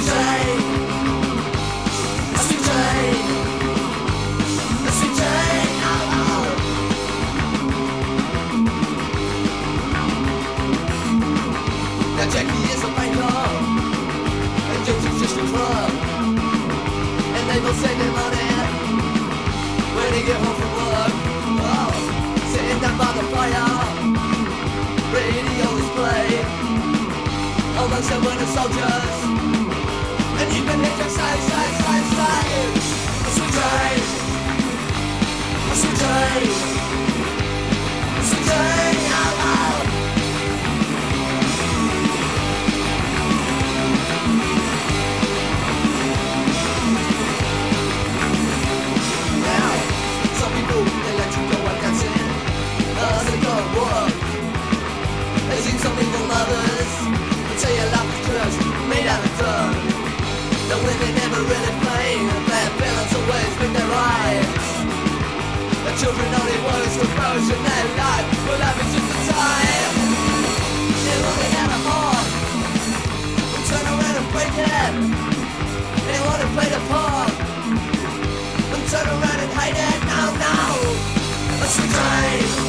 train, a sweet train, a sweet train. Oh, oh. Now Jackie is a banker, and Josie's just a club, and they both send him money when they get home from work. Oh, sitting down by the fire, radio is playing amongst the winter soldiers, and you can hear them say, a sweet train, a sweet train, a sweet train, oh, oh. Now, some people, they let you go out dancing, others they go to work. They sing some evil mothers, they tell you life is just made out of dirt. The women never really play, the bad parents always make their rights. The children only words to flourish in their life, but life is just a time. They're running out of heart, they turn around and break it. They want to play the part, and turn around and hate it. No, no, a sweet train.